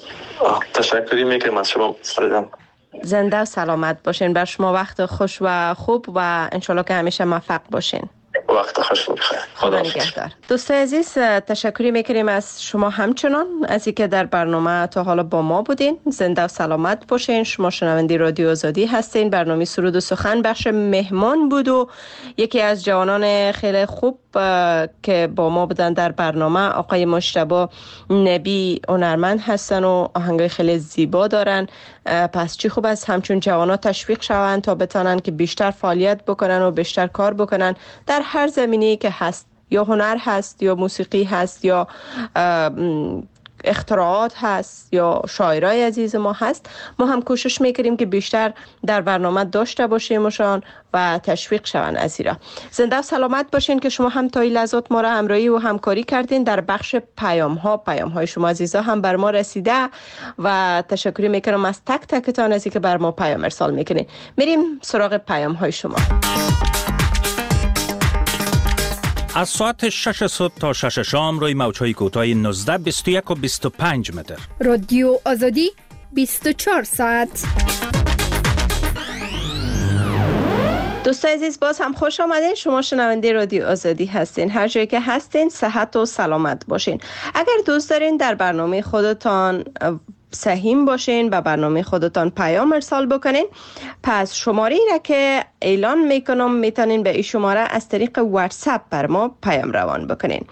تشکری میکنم از شما. زنده و سلامت باشین. بر شما وقت خوش و خوب و انشالله که همیشه موفق باشین. وقت خوش بخیر. خدا نگهدار. دوستان عزیز تشکری میکنیم از شما همچنان از اینکه در برنامه تا حالا با ما بودین. زنده و سلامت باشین. شما شنونده رادیو آزادی هستین. برنامه سرود و سخن بخش مهمان بود و یکی از جوانان خیلی خوب که با ما بودن در برنامه آقای مجتبی نبی هنرمند هستن و آهنگای خیلی زیبا دارن. پس چی خوب است همچون جوانا تشویق شوند تا بتانن که بیشتر فعالیت بکنن و بیشتر کار بکنن در هر زمینه‌ای که هست، یا هنر هست یا موسیقی هست یا اختراعات هست یا شاعرای عزیز ما هست. ما هم کوشش میکنیم که بیشتر در برنامه داشته باشیمشان و تشویق شوند از ایرا. زنده و سلامت باشین که شما هم تا این لحظات ما را همراهی و همکاری کردین. در بخش پیام های شما عزیزا هم بر ما رسیده و تشکر میکنم از تک تکتان از اینکه بر ما پیام ارسال میکنین. میریم سراغ پیام های شما. از ساعت 6 صبح تا 6 شام روی موج‌های کوتاه 19 21 و 25 متر. رادیو آزادی 24 ساعت. دوستان عزیز باز هم خوش آمدین. شما شنونده رادیو آزادی هستین. هر جایی که هستین صحت و سلامت باشین. اگر دوست دارین در برنامه خودتان سهیم باشین و برنامه خودتان پیام ارسال بکنین، پس شماره را که اعلان میکنم میتونین به این شماره از طریق واتساپ بر ما پیام روان بکنین.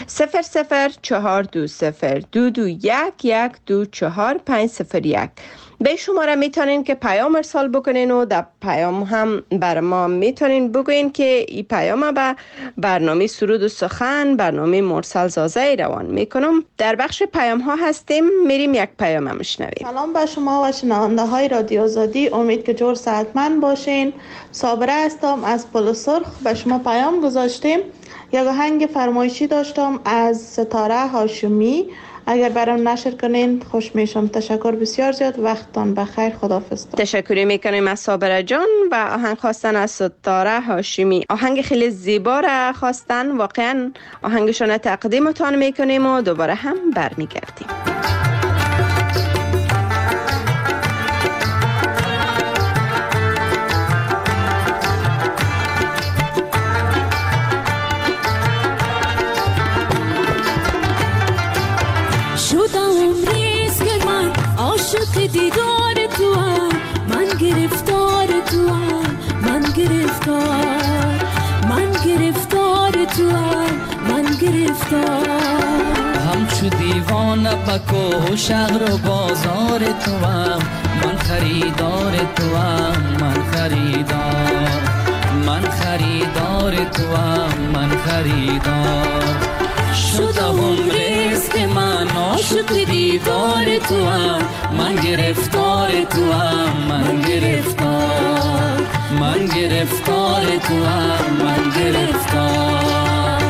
00420221124501. به شماره میتونین که پیام ارسال بکنین و در پیام هم بر ما میتونین بگوین که این پیام به برنامه سرود و سخن برنامه مرسل زازه روان میکنم. در بخش پیام ها هستیم. میریم یک پیام هم شنویم. سلام به شما و شنونده های رادیو آزادی. امید که جور صحتمند باشین. صابره هستم از پل سرخ. به شما پیام گذاشتیم. یک آهنگ فرمایشی داشتم از ستاره هاشمی. اگر برام نشر کنین خوش میشم. تشکر بسیار زیاد. وقتتان بخیر. خداحافظ. تشکر میکنیم از صابره جان و آهنگ خواستن از ستاره هاشمی. آهنگ خیلی زیبا را خواستن. واقعا آهنگشون تقدیمتان میکنیم و دوباره هم برمیگردیم. دیدار تو هم من گرفتار تو هم من گرفتار گرفتار همچو دیوانه بکو شهر و بازار توام من خریدار توام من خریدار من خریدار توام من خریدار شدم رزق من عاشق دیوار توام من گرفتار توام من گرفتار من گرفتار توام من گرفتار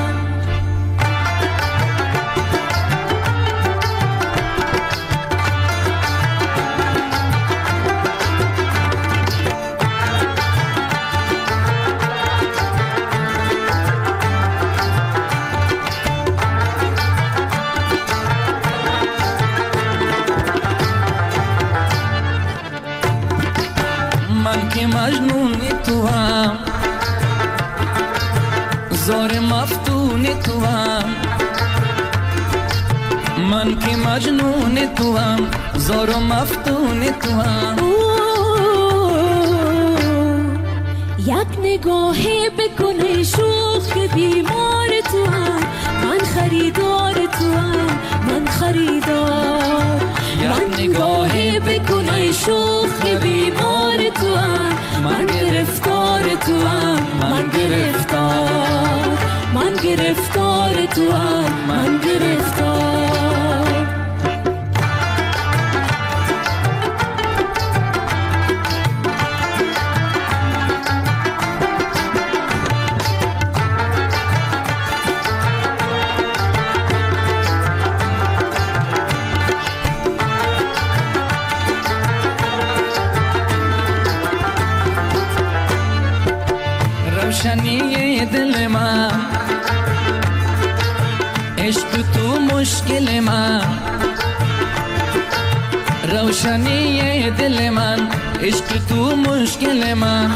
من که مجنون توام زار مفتون توام من که مجنون توام زار مفتون توام یک نگاهی بکنه شوخ بیمار توام من خریدار توام من خریدار یک نگاهی بکنه شوخ بیمار توام من گرفتار توام من گرفتار من گرفتار توام من گرفتار روشنی دل من عشق تو مشکل من روشنی دل من عشق تو مشکل من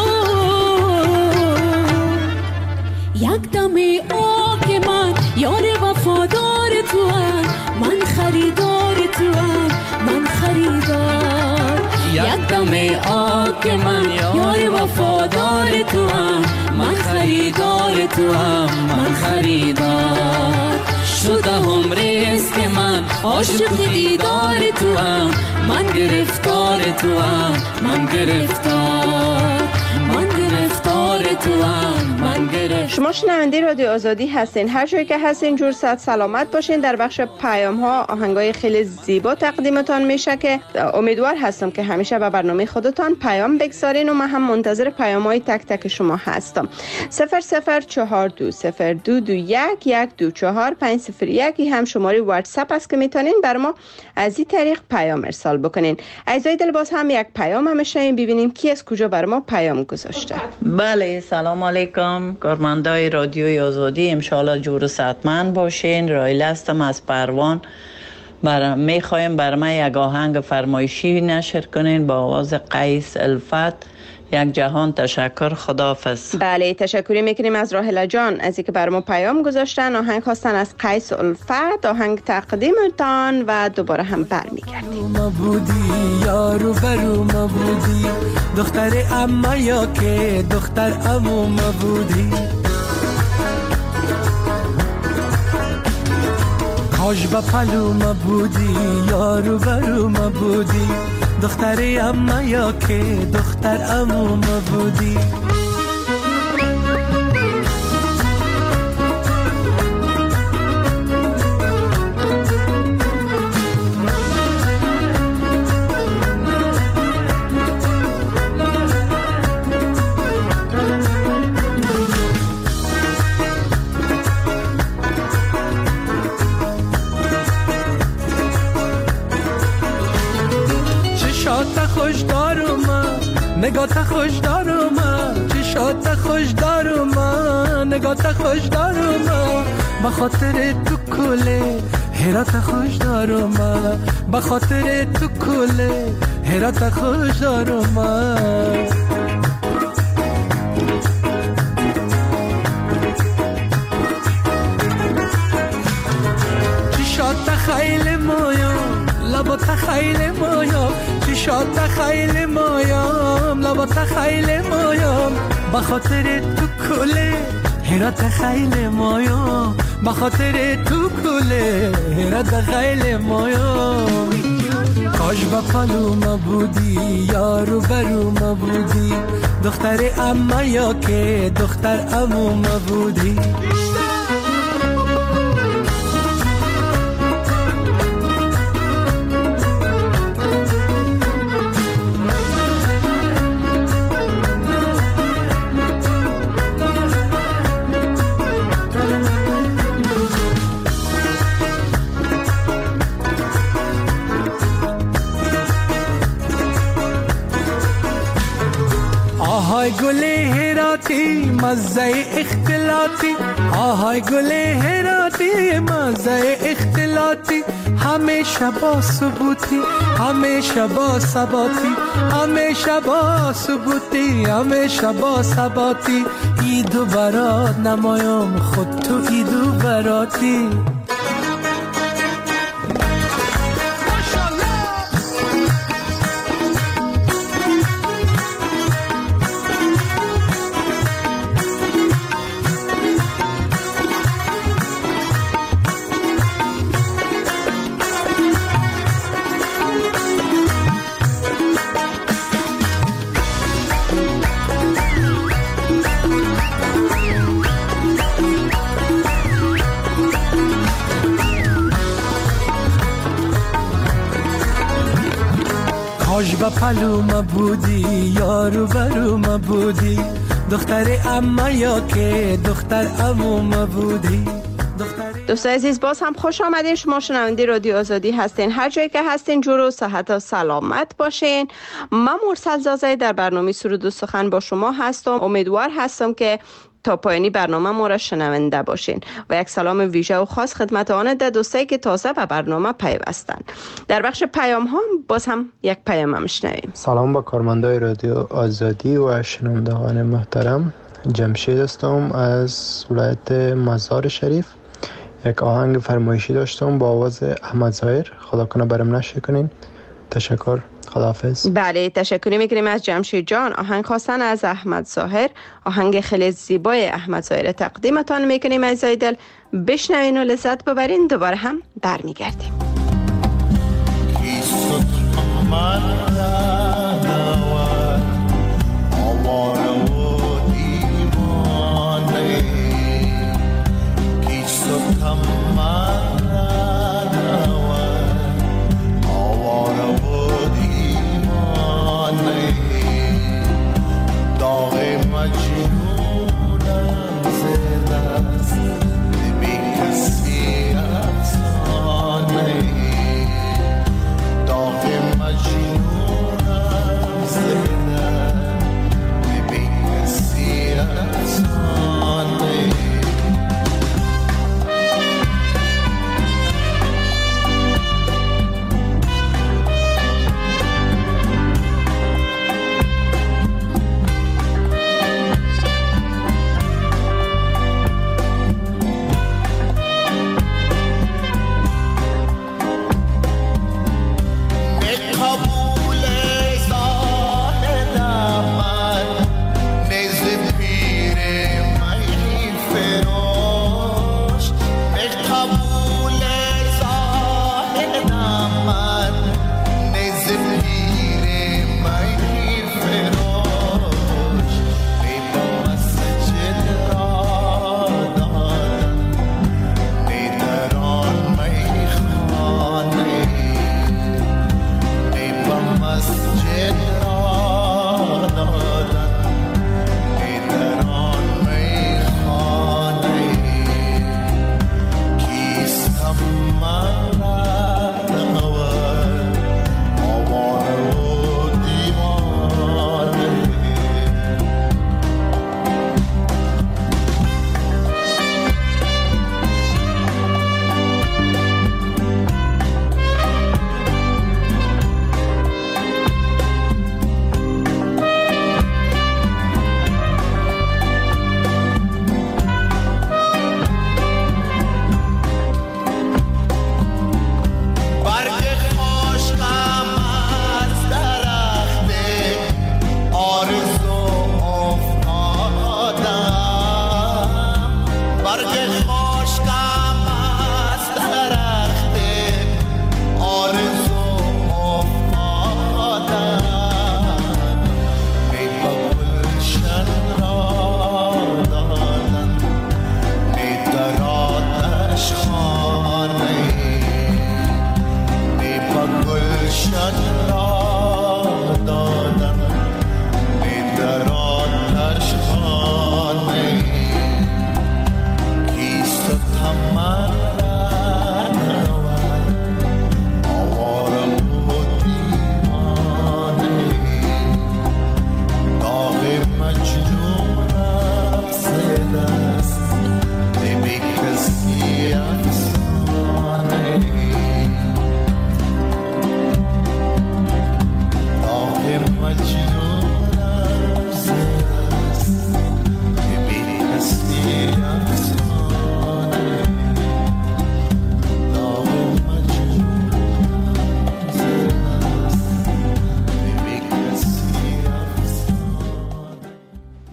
یک دم آک من یار وفادار توام من خریدار توام من خریدار یک دم آک من یار وفادار توام من خریدار توام من خریدار شدم رزق من عاشق دیدار توام من گرفتار توام من گرفتار من گرفتار توام من گرفتار. شما شنونده رادیو آزادی هستین. هر جایی که هستین جور صحت سلامت باشین. در بخش پیام ها آهنگای خیلی زیبا تقدیمتان میشه که امیدوار هستم که همیشه به برنامه خودتان پیام بگذارین و من هم منتظر پیام های تک تک شما هستم. 00420221124 هم شماره واتساپ است که میتونین بر ما از این طریق پیام ارسال بکنین. عزیزای دل باز هم یک پیام همشین ببینیم کی از کجا بر ما پیام گذاشته. بله سلام علیکم کارمندای رادیوی آزادی، انشالله جور و صحتمند باشین. رایله هستم از پروان. میخوایم بر من یک آهنگ فرمایشی نشر کنین با آواز قیس الفت. یک جهان تشکر، خداحافظ. بله تشکری میکنیم از راهله جان از اینکه بر ما پیام گذاشتن. آهنگ خواستن از قیس الفت. آهنگ تقدیمتان و دوباره هم برمیگردیم. ما بودی یارو برو ما بودی دختر اما یا که دختر امو ما بودی کاش با پلو ما بودی یارو برو ما بودی دختر اما یا که دختر امو ما بودی خوش دارم نگات خوش دارم چشات خوش دارم نگات خوش دارم بخاطر تو کله هرات خوش دارم بخاطر تو کله هرات خوش دارم چشات خیلی مایم لبات خیلی مایم چشات خیلی مایم لبات خیلی مایم بخاطر تو کله هرات خیل مایا بخاطر تو کله هرات خیل مایا کاش با پالوما بودی یارو بروما بودی دختر اما یا که دختر عموما بودی آهای گل هراتی مزه اختلاطی آهای گل هراتی مزه اختلاطی همیشه با ثبوتی همیشه با ثباتی همیشه با ثبوتی همیشه با ثباتی ایدو برات نمایم خود تو ایدو براتی کاش با پلوما بودی یارو بروما بودی دختر اما یا که دختر عموما بودی دوستان عزیز باز هم خوش آمدین. شما شنونده رادیو آزادی هستین. هر جایی که هستین جور و صحت و سلامت باشین. من مرسل زازه در برنامه سرود و سخن با شما هستم. امیدوار هستم که تا پایانی برنامه ما را شنونده باشین و یک سلام ویژه و خاص خدمت آن دوستایی که تازه به برنامه پیوستند. در بخش پیام ها باز هم یک پیام میشنویم. سلام با کارمندای رادیو آزادی و شنوندگان محترم. جمشید هستم از ولایت مزار شریف. یک آهنگ فرمایشی داشتم با آواز احمد ظاهر. خدا کنه برام نشه کنین. تشکر. خداحافظ. بله تشکر میکنیم از جمشید جان. آهنگ خواستن از احمد ظاهر، آهنگ خیلی زیبای احمد ظاهر تقدیمتان میکنیم عزیزای دل. بشنوین و لذت ببرین. دوباره هم برمیگردیم. داغ مجنون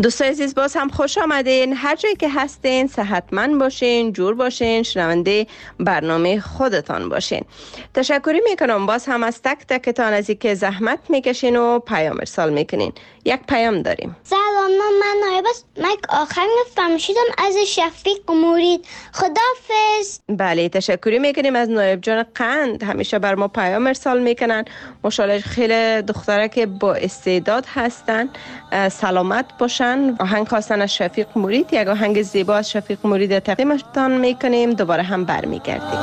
دوستای عزیز باز هم خوش آمدین. هر جایی که هستین صحتمند باشین، جور باشین، شنونده برنامه خودتان باشین. تشکری میکنم باز هم از تک تکتان از اینکه زحمت میکشین و پیام ارسال میکنین. یک پیام داریم. سلام، من نایب است. من آخرین فهمیدم از شفیق مرید. خداحافظ. بله تشکری میکنیم از نایب جان قند، همیشه بر ما پیام ارسال میکنن. ماشاءالله خیلی دختره که با استعداد هستن. سلامت باشن. آهنگ خواستن از شفیق مرید، یک آهنگ زیبا از شفیق مرید تقدیمتان میکنیم. دوباره هم برمیگردیم.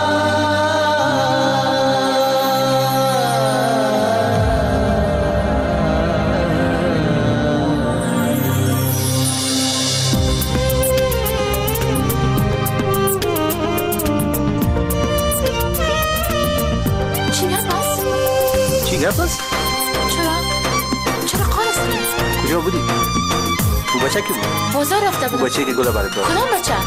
پس؟ چرا قال هستی؟ کجا بودی؟ او بچه که بود؟ بازار رفته بودم. او بچه که گله برات دارم. کدام بچه؟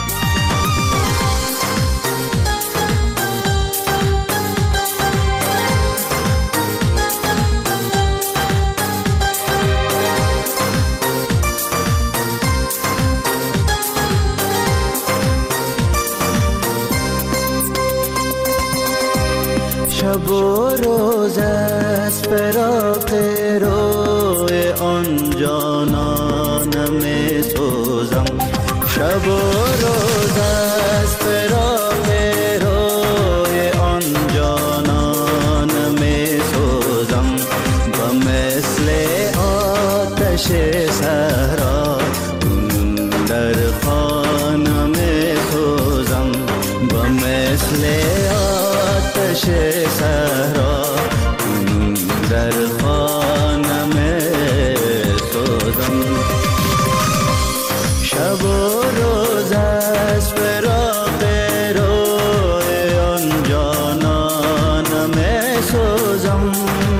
شب و روز از فراق روی آن جانانم می سوزم. شب و روز از فراق روی آن جانانم می سوزم. و مثل آتش صحرا در خانه می سوزم. و مثل آتش صحرا در خانه می سوزم. شب و روز از فراق روی آن جانانم می سوزم.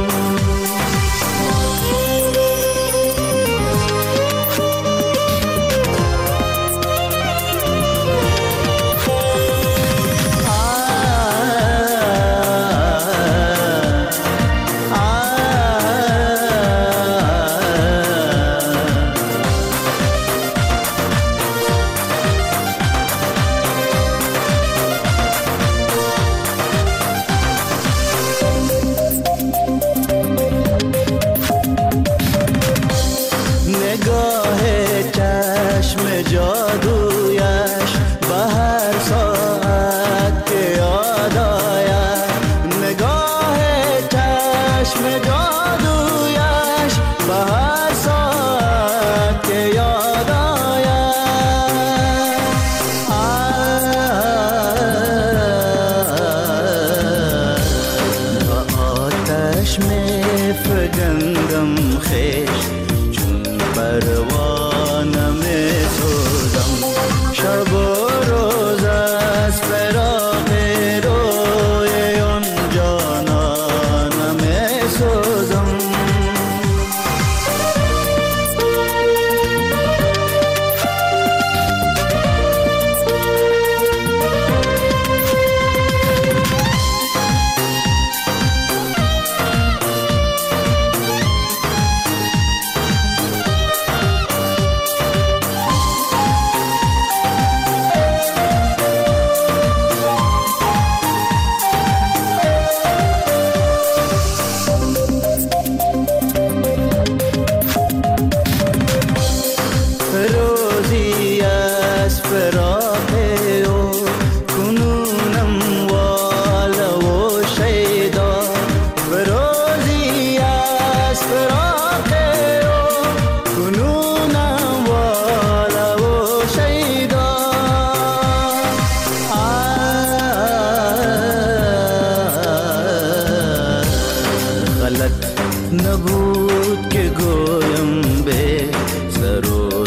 نبود که گویم به سر و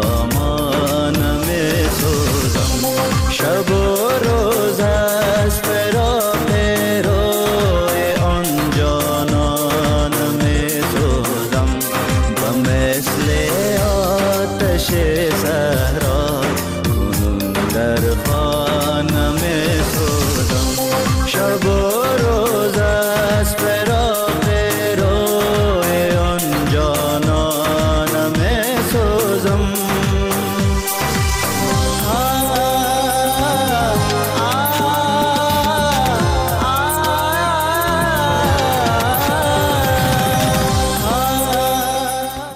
سامانم سوزم. شب و روز از فراق روی آن جانانم سوزم. و مثل آتش صحرا کنون در خانم سوزم. شب و روز از فراق روی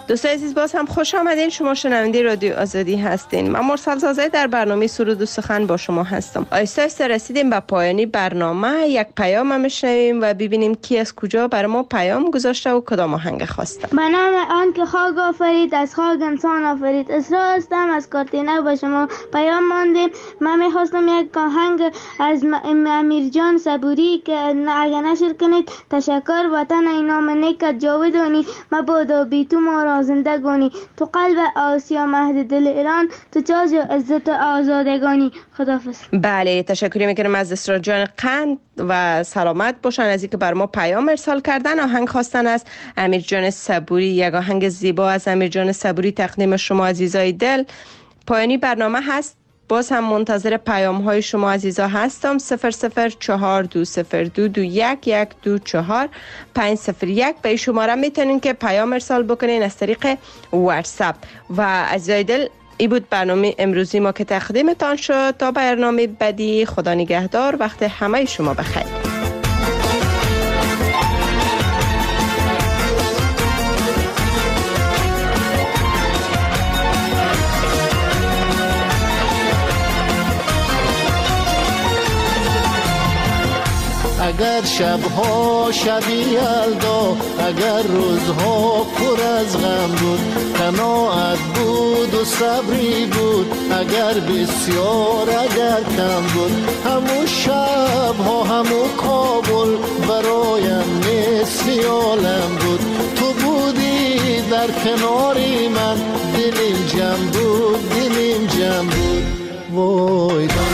دوستان عزیز باز هم خوش آمدین. شما شنونده رادیو آزادی هستین. من مرسل سازه در برنامه سرود و سخن با شما هستم. آیسته آیسته رسیدیم به پایانی برنامه. یک پیام هم میشنویم و ببینیم کی از کجا برای ما پیام گذاشته و کدام آهنگ خواسته. به نام آن که خاک آفرید از خاک انسان آفرید. اسرا هستم از کارتینه به شما پیام ماندیم. من میخواستم یک آهنگ از امیر جان صبوری که اگر نشر کنید تشکر وطن اینام نیکت جاودانی مبادا بی تو ما را زندگانی تو قلب آسیا مهد دل ایران تو تاج و عزت آزادگانی. خداحافظ. بله تشکر میکنم از اسرا جان قند و سلامت باشن از اینکه بر ما پیام ارسال کردن. آهنگ خواستن از امیر جان صبوری. یک آهنگ زیبا از امیر جان صبوری تقدیم شما عزیزای دل. پایانی برنامه هست. باز هم منتظر پیام های شما عزیزا هستم. 0042202212124 501 به این شماره میتونین که پیام ارسال بکنین از طریق واتساپ. و عزیزای دل این بود برنامه امروزی ما که تقدیمتان شد. تا برنامه بعدی خدا نگهدار. وقت همه شما بخیر. اگر شبها شبی یلدا اگر روزها پر از غم بود قناعت بود و صبری بود اگر بسیار اگر کم بود همون شبها همون کابل برایم نصف عالم بود تو بودی در کناری من دلیم جمع بود دلیم جمع بود وای